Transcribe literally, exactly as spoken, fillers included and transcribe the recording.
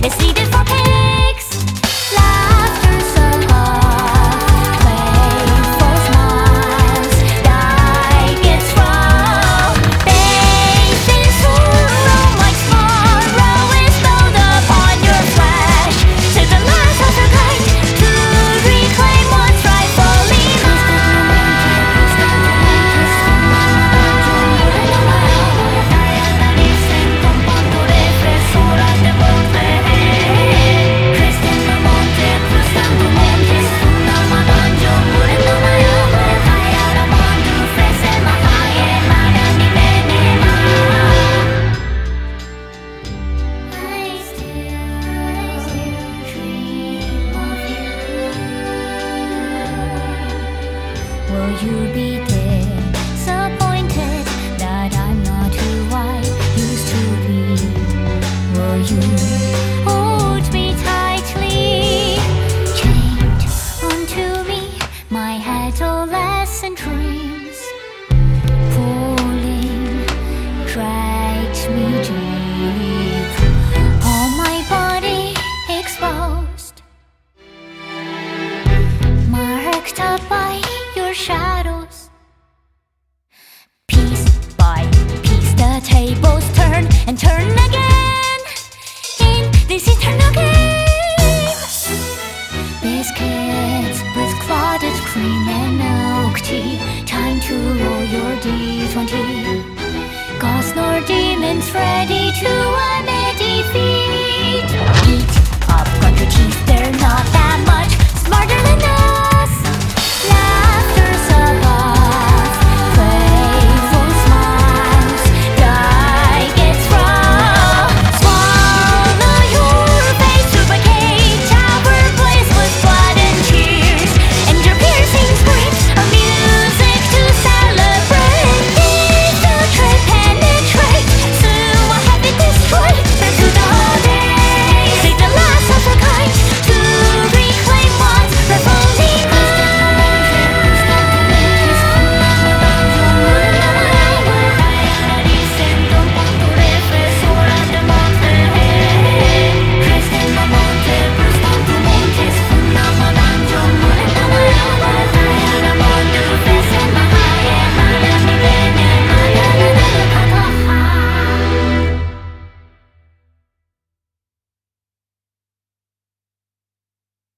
It's needed for pigs. Laughter so hard, playful smiles, die gets wrong. Bathed in sorrow, my sorrow is bound upon your flesh. To the last of her kind, to reclaim what's rightfully mine. Will you be disappointed that I'm not who I used to be? Will you